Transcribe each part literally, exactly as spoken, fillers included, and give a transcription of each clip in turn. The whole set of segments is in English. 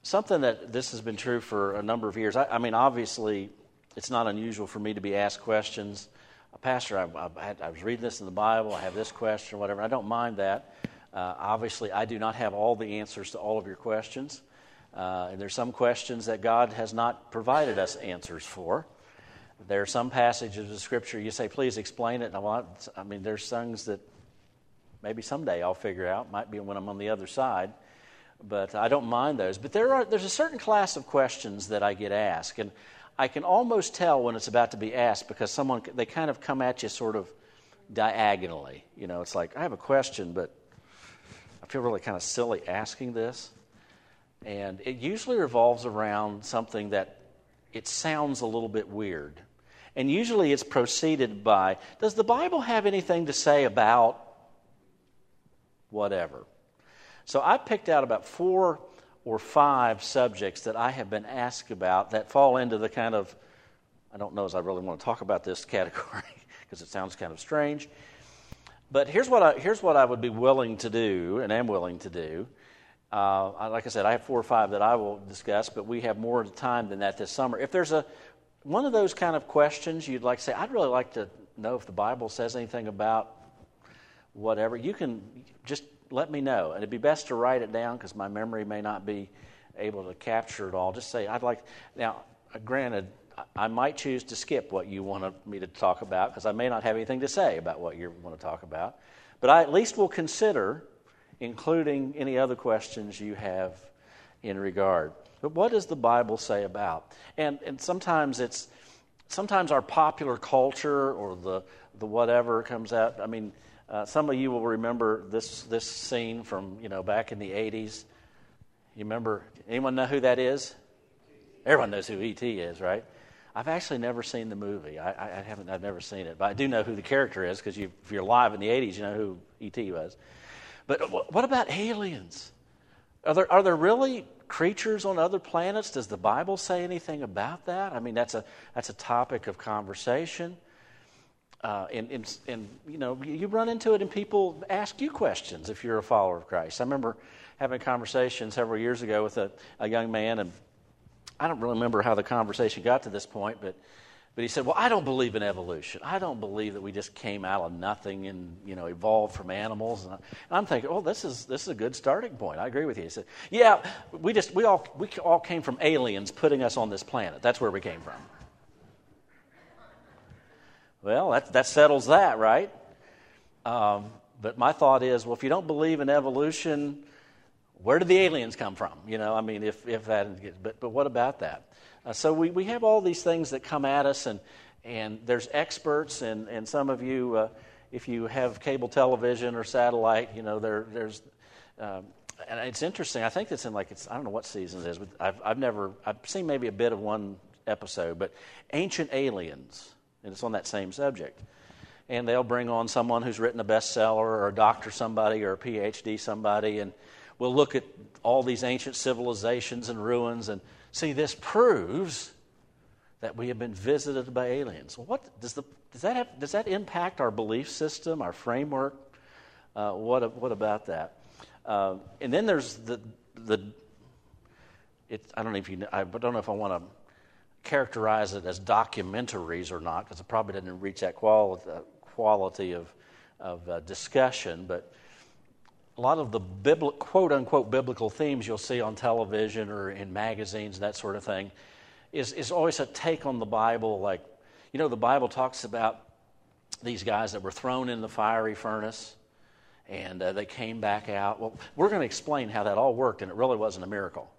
something that this has been true for a number of years. I, I mean, obviously, it's not unusual for me to be asked questions. Pastor, I, I, had, I was reading this in the Bible. I have this question or whatever. I don't mind that. Uh, obviously, I do not have all the answers to all of your questions. Uh, and there's some questions that God has not provided us answers for. There are some passages of Scripture you say, please explain it. And I, want, I mean, there's things that maybe someday I'll figure out. Might be when I'm on the other side. But I don't mind those. But there are there's a certain class of questions that I get asked. And I can almost tell when it's about to be asked because someone, they kind of come at you sort of diagonally. You know, it's like, I have a question, but I feel really kind of silly asking this. And it usually revolves around something that it sounds a little bit weird. And usually it's preceded by, does the Bible have anything to say about whatever? So I picked out about four or five subjects that I have been asked about that fall into the kind of, I don't know as I really want to talk about this category because it sounds kind of strange. But here's what I, here's what I would be willing to do and am willing to do. Uh, like I said, I have four or five that I will discuss, but we have more time than that this summer. If there's a one of those kind of questions you'd like to say, I'd really like to know if the Bible says anything about whatever, you can just let me know. And it'd be best to write it down because my memory may not be able to capture it all. Just say, I'd like, now, granted, I might choose to skip what you want me to talk about because I may not have anything to say about what you want to talk about. But I at least will consider including any other questions you have in regard. But what does the Bible say about? And and sometimes it's, sometimes our popular culture or the, the whatever comes out. I mean, Uh, some of you will remember this this scene from, you know, back in the eighties. You remember, anyone know who that is? Everyone knows who E T is, right? I've actually never seen the movie. I, I haven't, I've never seen it, but I do know who the character is because you, if you're alive in the eighties, you know who E T was. But what about aliens? Are there are there really creatures on other planets? Does the Bible say anything about that? I mean, that's a that's a topic of conversation. Uh, and, and, and, you know, you run into it and people ask you questions if you're a follower of Christ. I remember having a conversation several years ago with a, a young man, and I don't really remember how the conversation got to this point, but but he said, well, I don't believe in evolution. I don't believe that we just came out of nothing and, you know, evolved from animals. And, I, and I'm thinking, oh, this is this is a good starting point. I agree with you. He said, yeah, we just we all we all came from aliens putting us on this planet. That's where we came from. Well, that, that settles that, right? Um, but my thought is, well, if you don't believe in evolution, where did the aliens come from? You know, I mean, if if that, but but what about that? Uh, so we, we have all these things that come at us, and and there's experts, and, and some of you, uh, if you have cable television or satellite, you know, there there's, um, and it's interesting. I think it's in like it's I don't know what season it is, but I've I've never I've seen maybe a bit of one episode, but Ancient Aliens. And it's on that same subject. And they'll bring on someone who's written a bestseller or a doctor somebody or a P H D somebody, and we'll look at all these ancient civilizations and ruins and see this proves that we have been visited by aliens. Well, what does the does that have, does that impact our belief system, our framework? Uh, what what about that? Uh, and then there's the the. It, I don't know if you know, I don't know if I want to characterize it as documentaries or not, because it probably doesn't reach that quality, uh, quality of, of uh, discussion, but a lot of the bibli- quote-unquote biblical themes you'll see on television or in magazines and that sort of thing is, is always a take on the Bible. Like, you know, the Bible talks about these guys that were thrown in the fiery furnace and uh, they came back out. Well, we're going to explain how that all worked, and it really wasn't a miracle.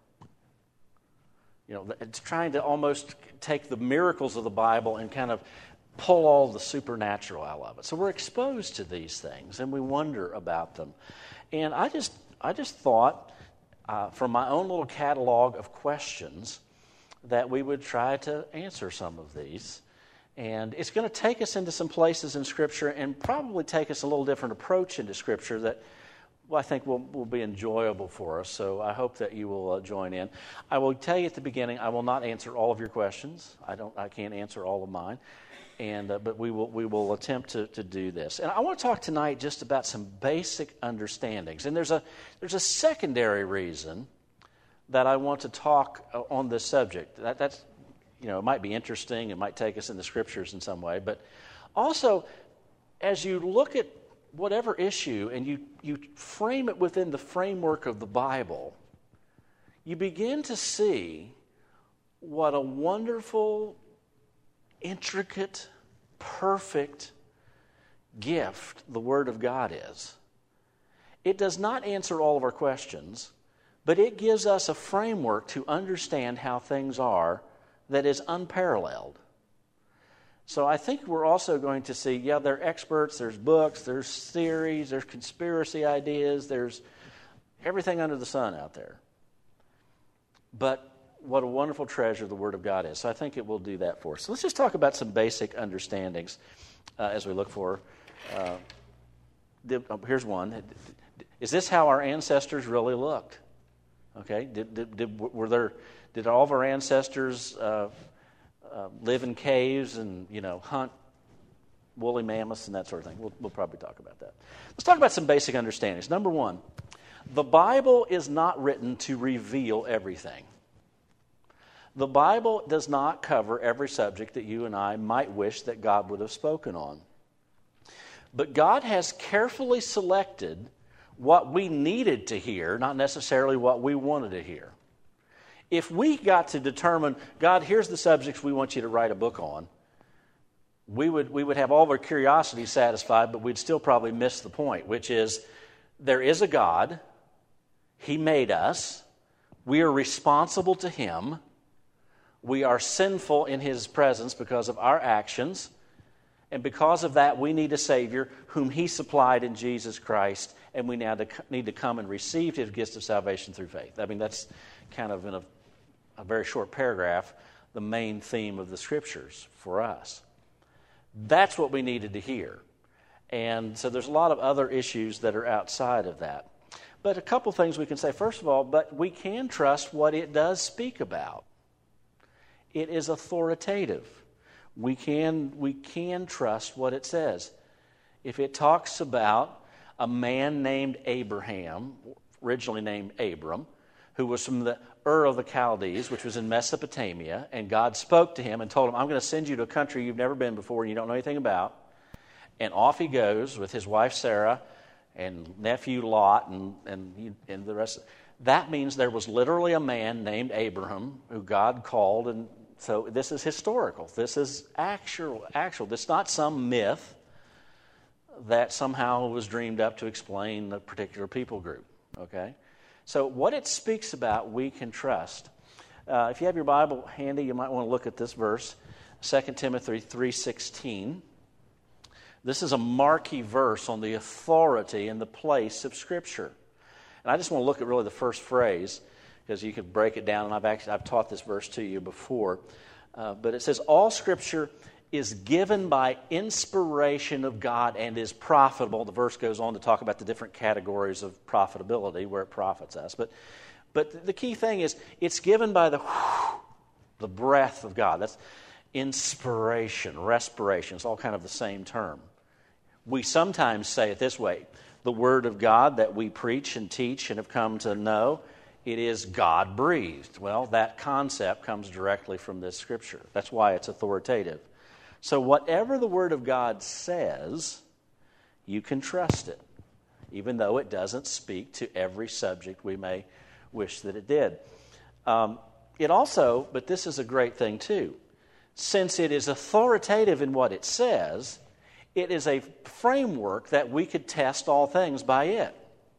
You know, it's trying to almost take the miracles of the Bible and kind of pull all the supernatural out of it. So we're exposed to these things, and we wonder about them. And I just, I just thought, uh, from my own little catalog of questions, that we would try to answer some of these. And it's going to take us into some places in Scripture, and probably take us a little different approach into Scripture that, well, I think will will be enjoyable for us. So I hope that you will uh, join in. I will tell you at the beginning, I will not answer all of your questions. I don't. I can't answer all of mine, and uh, but we will we will attempt to, to do this. And I want to talk tonight just about some basic understandings. And there's a there's a secondary reason that I want to talk on this subject. That, that's, you know, it might be interesting. It might take us in the Scriptures in some way. But also, as you look at whatever issue and you, you frame it within the framework of the Bible, you begin to see what a wonderful, intricate, perfect gift the Word of God is. It does not answer all of our questions, but it gives us a framework to understand how things are that is unparalleled. So I think we're also going to see, yeah, there are experts, there's books, there's theories, there's conspiracy ideas, there's everything under the sun out there. But what a wonderful treasure the Word of God is. So I think it will do that for us. So let's just talk about some basic understandings uh, as we look for. Uh, the, oh, here's one. Is this how our ancestors really looked? Okay. Did, did, did were there? Did all of our ancestors uh, uh, live in caves and you know hunt woolly mammoths and that sort of thing? We'll, we'll probably talk about that. Let's talk about some basic understandings. Number one, the Bible is not written to reveal everything. The Bible does not cover every subject that you and I might wish that God would have spoken on. But God has carefully selected what we needed to hear, not necessarily what we wanted to hear. If we got to determine, God, here's the subjects we want you to write a book on, we would, we would have all of our curiosity satisfied, but we'd still probably miss the point, which is there is a God. He made us. We are responsible to Him. We are sinful in His presence because of our actions. And because of that, we need a Savior whom He supplied in Jesus Christ. And we now need to come and receive His gift of salvation through faith. I mean, that's kind of in a, a very short paragraph, the main theme of the Scriptures for us. That's what we needed to hear. And so there's a lot of other issues that are outside of that. But a couple things we can say. First of all, but we can trust what it does speak about. It is authoritative. We can, we can trust what it says. If it talks about a man named Abraham, originally named Abram, who was from the Ur of the Chaldees, which was in Mesopotamia, and God spoke to him and told him, I'm going to send you to a country you've never been before and you don't know anything about. And off he goes with his wife Sarah and nephew Lot and, and, and the rest. That means there was literally a man named Abraham who God called, and so this is historical. This is actual. Actual. This is not some myth that somehow was dreamed up to explain a particular people group. Okay? So what it speaks about, we can trust. Uh, if you have your Bible handy, you might want to look at this verse, Second Timothy three sixteen. This is a marquee verse on the authority and the place of Scripture. And I just want to look at really the first phrase, because you could break it down, and I've actually I've taught this verse to you before. Uh, but it says, all Scripture is given by inspiration of God and is profitable. The verse goes on to talk about the different categories of profitability, where it profits us. But but the key thing is, it's given by the the breath of God. That's inspiration, respiration. It's all kind of the same term. We sometimes say it this way: the Word of God that we preach and teach and have come to know, it is God-breathed. Well, that concept comes directly from this Scripture. That's why it's authoritative. So whatever the Word of God says, you can trust it, even though it doesn't speak to every subject we may wish that it did. Um, it also, but this is a great thing too, since it is authoritative in what it says, it is a framework that we could test all things by it.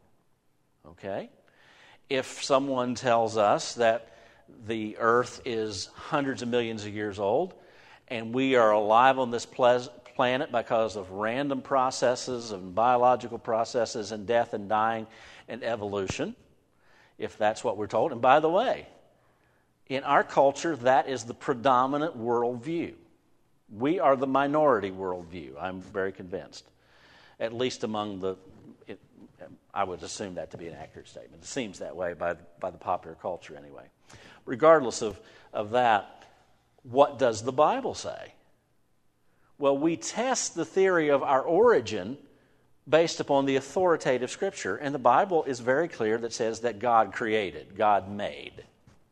Okay? If someone tells us that the earth is hundreds of millions of years old and we are alive on this planet because of random processes and biological processes and death and dying and evolution, if that's what we're told. And by the way, in our culture, that is the predominant worldview. We are the minority worldview, I'm very convinced. At least among the, it, I would assume that to be an accurate statement. It seems that way by, by the popular culture anyway. Regardless of, of that, what does the Bible say? Well, we test the theory of our origin based upon the authoritative Scripture. And the Bible is very clear that says that God created, God made.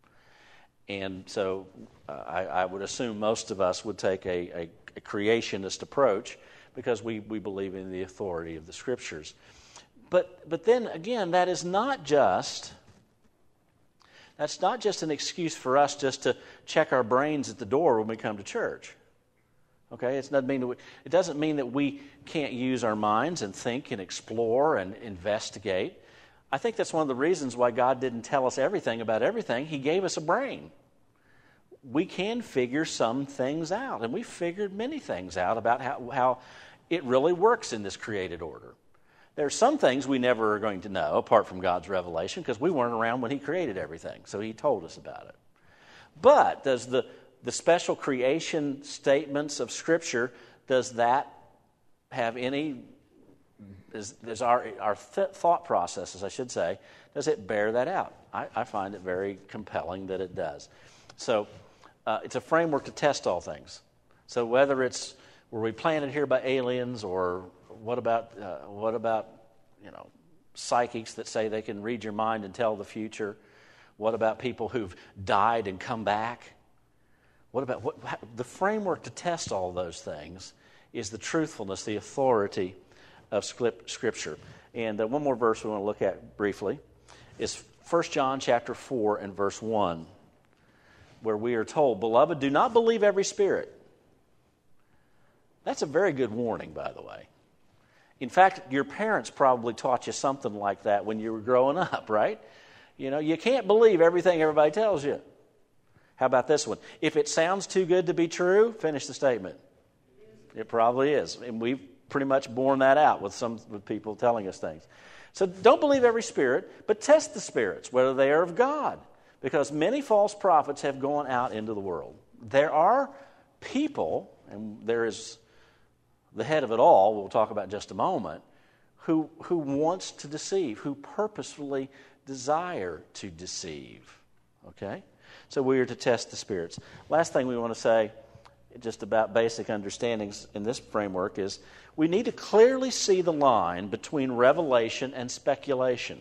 And so uh, I, I would assume most of us would take a, a, a creationist approach because we, we believe in the authority of the Scriptures. But but then again, that is not just that's not just an excuse for us just to check our brains at the door when we come to church. Okay, it doesn't mean that we, it doesn't mean that we can't use our minds and think and explore and investigate. I think that's one of the reasons why God didn't tell us everything about everything. He gave us a brain. We can figure some things out, and we figured many things out about how, how it really works in this created order. There are some things we never are going to know apart from God's revelation because we weren't around when He created everything, so He told us about it. But does the, the special creation statements of Scripture, does that have any, is, is our, our th- thought processes, I should say, does it bear that out? I, I find it very compelling that it does. So uh, it's a framework to test all things. So whether it's, were we planted here by aliens, or what about uh, what about you know psychics that say they can read your mind and tell the future? What about people who've died and come back? What about what, the framework to test all those things is the truthfulness, the authority of Scripture. And uh, one more verse we want to look at briefly is First John chapter four and verse one, where we are told, "Beloved, do not believe every spirit." That's a very good warning, by the way. In fact, your parents probably taught you something like that when you were growing up, right? You know, you can't believe everything everybody tells you. How about this one? If it sounds too good to be true, finish the statement. It probably is. And we've pretty much borne that out with some with people telling us things. So don't believe every spirit, but test the spirits, whether they are of God. Because many false prophets have gone out into the world. There are people, and there is the head of it all, we'll talk about in just a moment, who, who wants to deceive, who purposefully desire to deceive. Okay? So we are to test the spirits. Last thing we want to say, just about basic understandings in this framework, is we need to clearly see the line between revelation and speculation.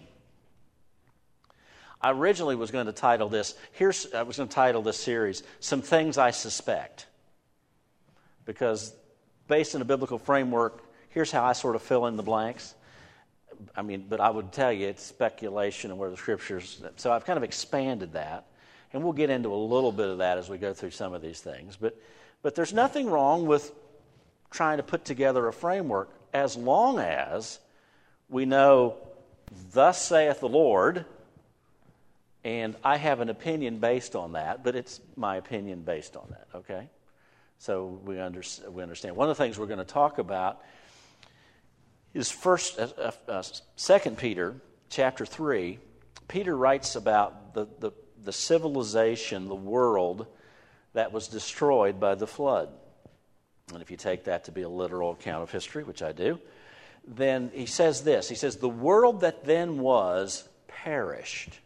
I originally was going to title this, here's I was going to title this series, Some Things I Suspect. Because based on a biblical framework, here's how I sort of fill in the blanks. I mean, but I would tell you it's speculation and where the Scriptures. So I've kind of expanded that, and we'll get into a little bit of that as we go through some of these things. But, but there's nothing wrong with trying to put together a framework as long as we know, "Thus saith the Lord," and I have an opinion based on that, but it's my opinion based on that. Okay. So we, under, we understand. One of the things we're going to talk about is first, uh, uh, Second Peter chapter three. Peter writes about the, the, the civilization, the world that was destroyed by the flood. And if you take that to be a literal account of history, which I do, then he says this. He says, "The world that then was perished."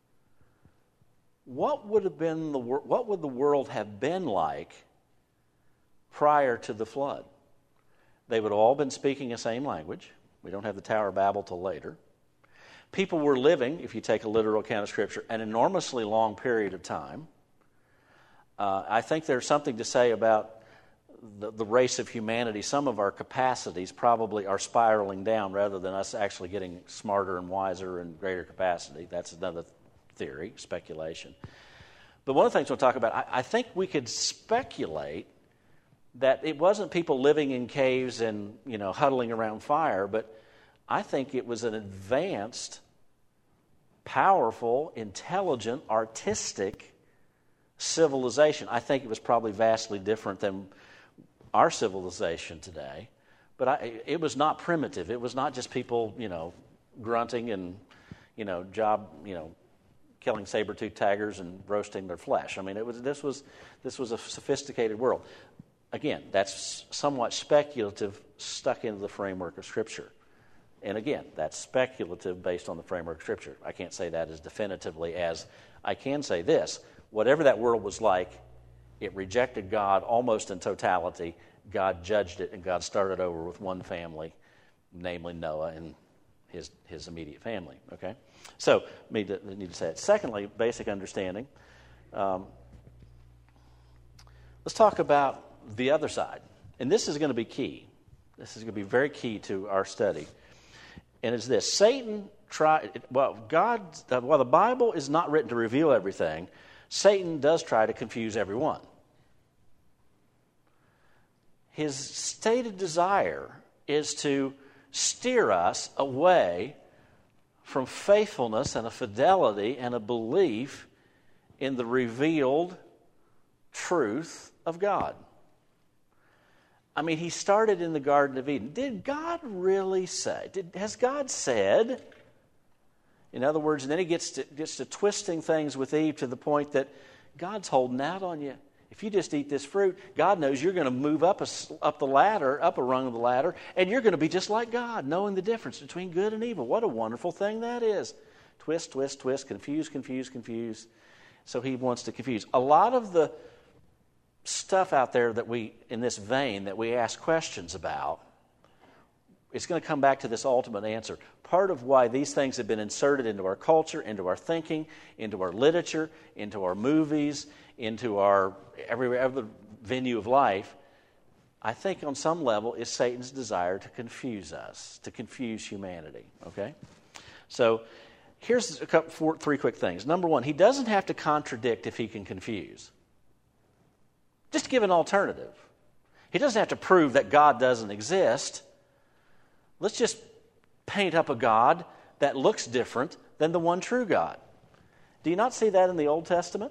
What would have been the what would the world have been like prior to the flood? They would have all been speaking the same language. We don't have the Tower of Babel till later. People were living, if you take a literal account of Scripture, an enormously long period of time. Uh, I think there's something to say about the, the race of humanity. Some of our capacities probably are spiraling down rather than us actually getting smarter and wiser and greater capacity. That's another theory, speculation. But one of the things we'll talk about, I, I think we could speculate that it wasn't people living in caves and, you know, huddling around fire, but I think it was an advanced, powerful, intelligent, artistic civilization. I think it was probably vastly different than our civilization today, but I, it was not primitive. It was not just people, you know, grunting and, you know, job, you know, killing saber-toothed tigers and roasting their flesh. I mean, it was this was this was a sophisticated world. Again, that's somewhat speculative, stuck into the framework of Scripture. And again, that's speculative based on the framework of Scripture. I can't say that as definitively as I can say this. Whatever that world was like, it rejected God almost in totality. God judged it, and God started over with one family namely Noah and his his immediate family. Okay, so we need to say it. Secondly, basic understanding. Um, let's talk about the other side, and this is going to be key. This is going to be very key to our study, and it's this: Satan tried. Well, God. While the Bible is not written to reveal everything, Satan does try to confuse everyone. His stated desire is to steer us away from faithfulness and a fidelity and a belief in the revealed truth of God. I mean, he started in the Garden of Eden. Did God really say? Did, has God said? In other words, and then he gets to, gets to twisting things with Eve to the point that God's holding out on you. If you just eat this fruit, God knows you're going to move up a, up the ladder, up a rung of the ladder, and you're going to be just like God, knowing the difference between good and evil. What a wonderful thing that is. Twist, twist, twist, confuse, confuse, confuse. So he wants to confuse. A lot of the stuff out there that we, in this vein, that we ask questions about, it's going to come back to this ultimate answer. Part of why these things have been inserted into our culture, into our thinking, into our literature, into our movies, into our every other venue of life, I think on some level is Satan's desire to confuse us, to confuse humanity. Okay? So here's a couple, four, three quick things. Number one, he doesn't have to contradict if he can confuse. Just give an alternative. He doesn't have to prove that God doesn't exist. Let's just paint up a God that looks different than the one true God. Do you not see that in the Old Testament?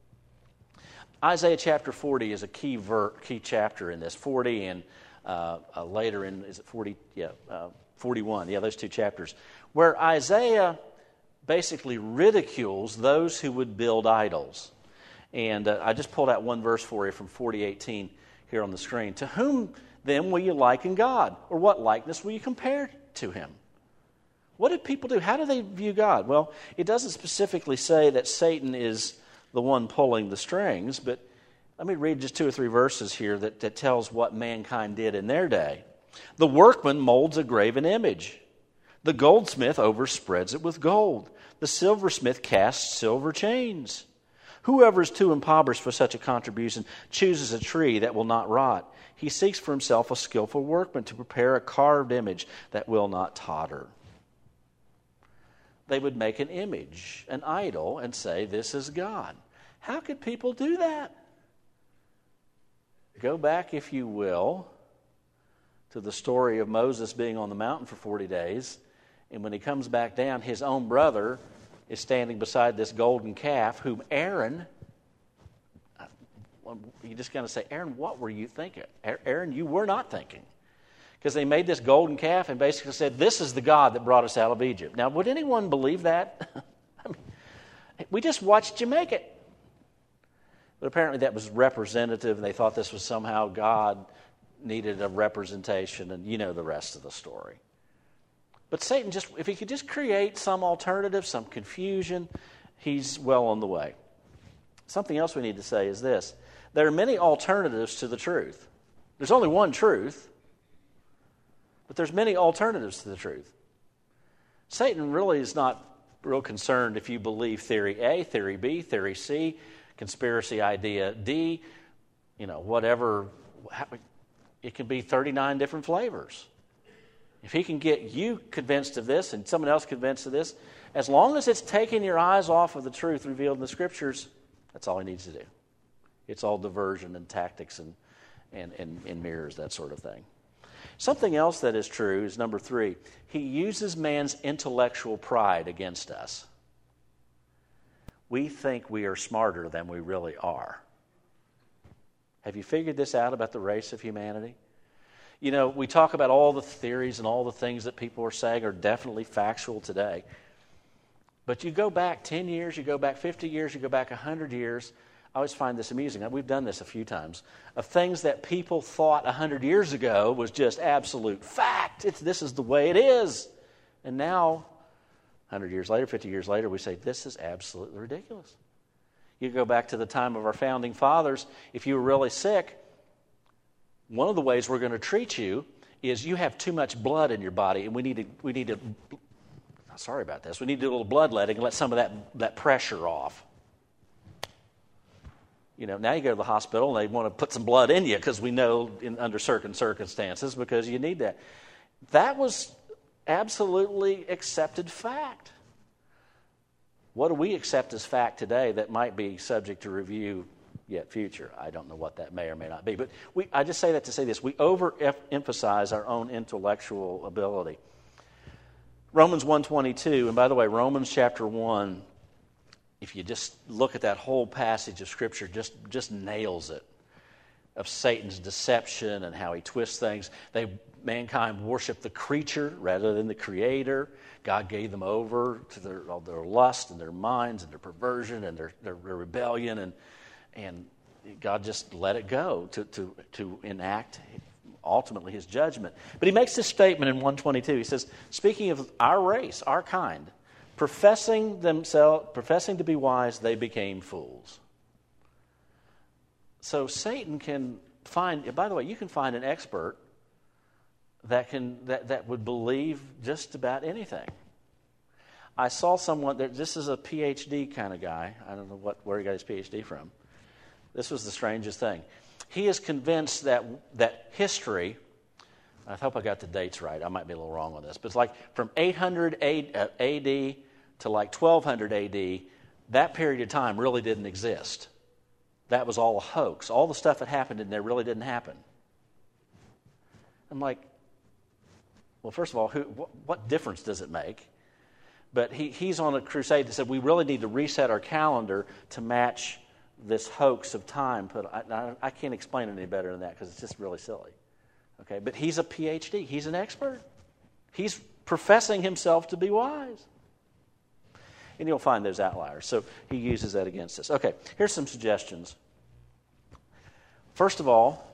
Isaiah chapter forty is a key ver, key chapter in this. forty and uh, uh, later in, is it forty? Yeah, uh, forty-one. Yeah, those two chapters. Where Isaiah basically ridicules those who would build idols. And uh, I just pulled out one verse for you from forty eighteen here on the screen. To whom then will you liken God? Or what likeness will you compare to him? What did people do? How do they view God? Well, it doesn't specifically say that Satan is the one pulling the strings, but let me read just two or three verses here that, that tells what mankind did in their day. The workman molds a graven image. The goldsmith overspreads it with gold. The silversmith casts silver chains. Whoever is too impoverished for such a contribution chooses a tree that will not rot. He seeks for himself a skillful workman to prepare a carved image that will not totter. They would make an image, an idol, and say, this is God. How could people do that? Go back, if you will, to the story of Moses being on the mountain for forty days, and when he comes back down, his own brother is standing beside this golden calf, whom Aaron, you're just going to say, Aaron, what were you thinking? Aaron, you were not thinking. Because they made this golden calf and basically said, this is the God that brought us out of Egypt. Now, would anyone believe that? I mean, we just watched you make it. But apparently that was representative, and they thought this was somehow God needed a representation, and you know the rest of the story. But Satan, just if he could just create some alternative, some confusion, he's well on the way. Something else we need to say is this. There are many alternatives to the truth. There's only one truth, but there's many alternatives to the truth. Satan really is not real concerned if you believe theory A, theory B, theory C, conspiracy idea D, you know, whatever. It can be thirty-nine different flavors. If he can get you convinced of this and someone else convinced of this, as long as it's taking your eyes off of the truth revealed in the Scriptures, that's all he needs to do. It's all diversion and tactics and, and, and, and mirrors, that sort of thing. Something else that is true is number three. He uses man's intellectual pride against us. We think we are smarter than we really are. Have you figured this out about the race of humanity? You know, we talk about all the theories and all the things that people are saying are definitely factual today. But you go back ten years, you go back fifty years, you go back one hundred years. I always find this amusing. We've done this a few times. Of things that people thought one hundred years ago was just absolute fact. It's, this is the way it is. And now, one hundred years later, fifty years later, we say, this is absolutely ridiculous. You go back to the time of our founding fathers. If you were really sick, one of the ways we're going to treat you is you have too much blood in your body, and we need to, we need to, sorry about this, we need to do a little bloodletting and let some of that, that pressure off. You know, now you go to the hospital and they want to put some blood in you because we know in, under certain circumstances because you need that. That was absolutely accepted fact. What do we accept as fact today that might be subject to review yet future? I don't know what that may or may not be. But we, I just say that to say this. We overemphasize our own intellectual ability. Romans one twenty-two, and by the way, Romans chapter one, if you just look at that whole passage of Scripture, just, just nails it, of Satan's deception and how he twists things. They mankind worshiped the creature rather than the Creator. God gave them over to their, their lust and their minds and their perversion and their, their rebellion, and and God just let it go to, to, to enact ultimately His judgment. But He makes this statement in one twenty-two. He says, speaking of our race, our kind, professing themselves, professing to be wise, they became fools. So Satan can find, by the way, you can find an expert that can that, that would believe just about anything. I saw someone, this is a P H D kind of guy. I don't know what where he got his P H D from. This was the strangest thing. He is convinced that that history, I hope I got the dates right. I might be a little wrong on this. But it's like from eight hundred A D to like twelve hundred A D, that period of time really didn't exist. That was all a hoax. All the stuff that happened in there really didn't happen. I'm like, well, first of all, who, what, what difference does it make? But he, he's on a crusade that said we really need to reset our calendar to match this hoax of time. But I, I, I can't explain it any better than that because it's just really silly. Okay, but he's a P H D. He's an expert. He's professing himself to be wise. And you'll find those outliers. So he uses that against us. Okay, here's some suggestions. First of all,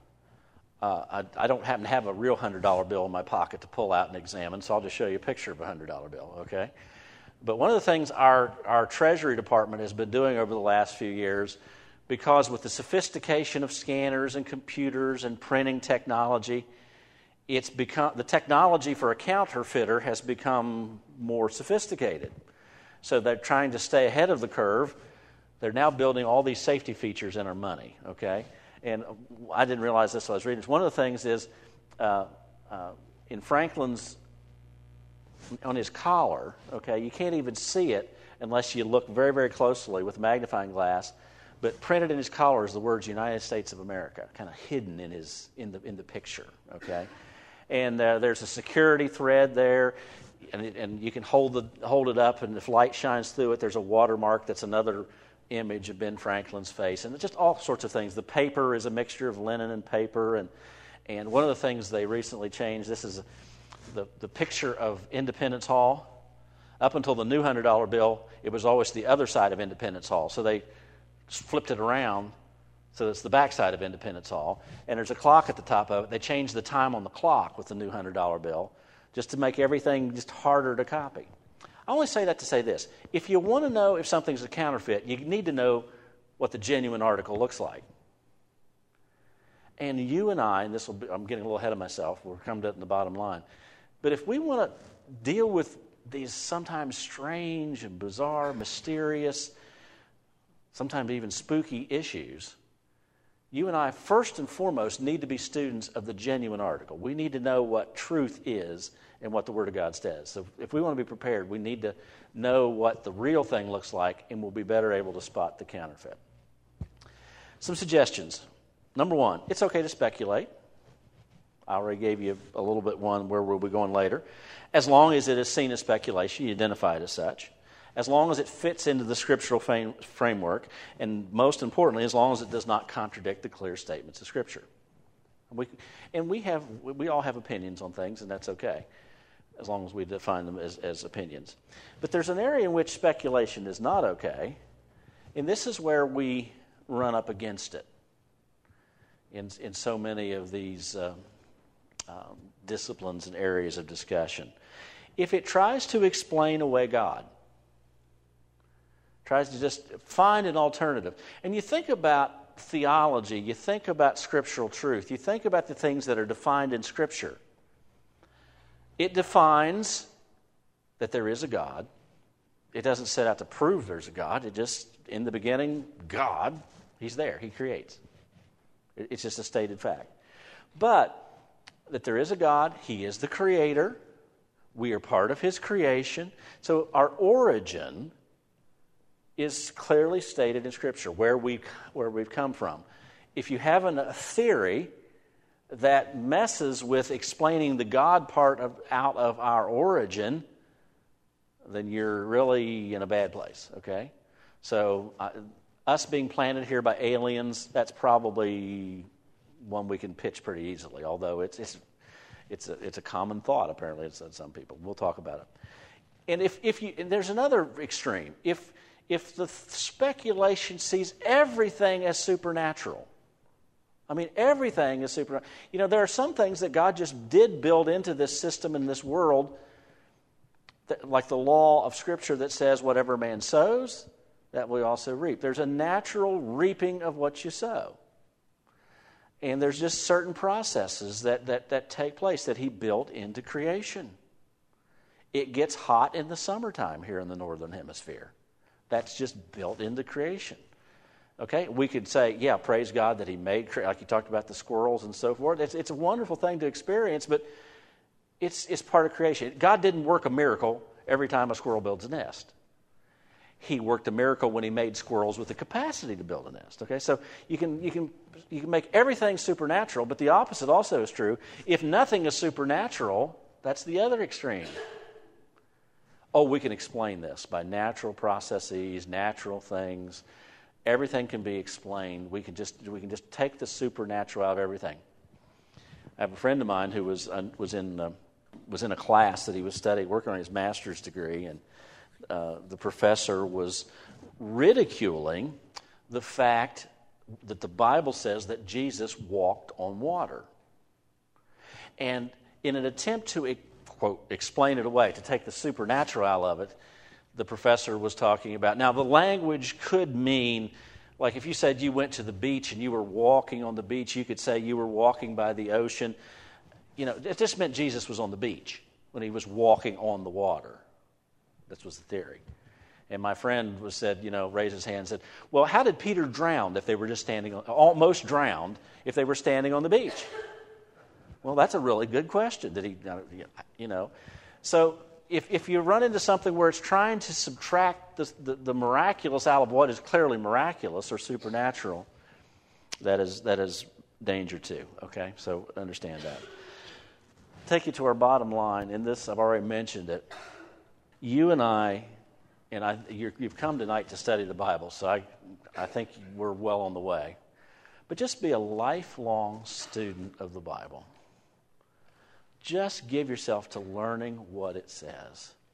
uh, I, I don't happen to have a real one hundred dollar bill in my pocket to pull out and examine, so I'll just show you a picture of a one hundred dollar bill, okay? But one of the things our, our Treasury Department has been doing over the last few years, because with the sophistication of scanners and computers and printing technology, it's become the technology for a counterfeiter has become more sophisticated. So they're trying to stay ahead of the curve. They're now building all these safety features in our money, okay? And I didn't realize this when I was reading this. One of the things is uh, uh, in Franklin's, on his collar, okay, you can't even see it unless you look very, very closely with a magnifying glass. But printed in his collar is the words United States of America, kind of hidden in his in the in the picture, okay? And uh, there's a security thread there. And, it, and you can hold the hold it up, and if light shines through it, there's a watermark that's another image of Ben Franklin's face, and just all sorts of things. The paper is a mixture of linen and paper, and and one of the things they recently changed. This is the the picture of Independence Hall. Up until the new one hundred dollar bill, it was always the other side of Independence Hall. So they flipped it around, so it's the back side of Independence Hall, and there's a clock at the top of it. They changed the time on the clock with the new one hundred dollar bill, just to make everything just harder to copy. I only say that to say this. If you want to know if something's a counterfeit, you need to know what the genuine article looks like. And you and I, and this will be, I'm getting a little ahead of myself, we're coming to it in the bottom line, but if we want to deal with these sometimes strange and bizarre, mysterious, sometimes even spooky issues, you and I, first and foremost, need to be students of the genuine article. We need to know what truth is and what the Word of God says. So if we want to be prepared, we need to know what the real thing looks like, and we'll be better able to spot the counterfeit. Some suggestions. Number one, it's okay to speculate. I already gave you a little bit one where we'll be going later. As long as it is seen as speculation, you identify it as such. As long as it fits into the scriptural fame, framework, and most importantly, as long as it does not contradict the clear statements of Scripture. We, and we have, we all have opinions on things, and that's okay, as long as we define them as, as opinions. But there's an area in which speculation is not okay, and this is where we run up against it in, in so many of these uh, um, disciplines and areas of discussion. If it tries to explain away God, tries to just find an alternative. And you think about theology, you think about scriptural truth, you think about the things that are defined in Scripture. It defines that there is a God. It doesn't set out to prove there's a God. It just, in the beginning, God, He's there. He creates. It's just a stated fact. But that there is a God, He is the creator. We are part of His creation. So our origin is clearly stated in Scripture, where we where we've come from. If you have a theory that messes with explaining the God part of, out of our origin, then you're really in a bad place, okay? So uh, us being planted here by aliens, that's probably one we can pitch pretty easily, although it's it's it's a, it's a common thought, apparently, it's some people. We'll talk about it. And if, if you and there's another extreme. If if the speculation sees everything as supernatural, I mean, everything is supernatural. You know, there are some things that God just did build into this system in this world, that, like the law of Scripture that says whatever man sows, that we also reap. There's a natural reaping of what you sow. And there's just certain processes that, that, that take place that He built into creation. It gets hot in the summertime here in the Northern Hemisphere. That's just built into creation. Okay, we could say, yeah, praise God that He made, like you talked about the squirrels and so forth. It's, it's a wonderful thing to experience, but it's, it's part of creation. God didn't work a miracle every time a squirrel builds a nest. He worked a miracle when He made squirrels with the capacity to build a nest. Okay, so you can you can you can make everything supernatural, but the opposite also is true. If nothing is supernatural, that's the other extreme. Oh, we can explain this by natural processes, natural things. Everything can be explained. We can just we can just take the supernatural out of everything. I have a friend of mine who was uh, was in uh, was in a class that he was studying, working on his master's degree, and uh, the professor was ridiculing the fact that the Bible says that Jesus walked on water, and in an attempt to quote explain it away, to take the supernatural out of it, the professor was talking about, now the language could mean, like if you said you went to the beach and you were walking on the beach, you could say you were walking by the ocean. You know, it just meant Jesus was on the beach when He was walking on the water. That was the theory. And my friend was said, you know, raised his hand and said, well, how did Peter drown if they were just standing, on, almost drowned, if they were standing on the beach? Well, that's a really good question. Did he, you know, so If if you run into something where it's trying to subtract the, the, the miraculous out of what is clearly miraculous or supernatural, that is that is danger too. Okay, so understand that. Take you to our bottom line. In this, I've already mentioned it. You and I, and I, you're, you've come tonight to study the Bible, so I I think we're well on the way. But just be a lifelong student of the Bible. Just give yourself to learning what it says.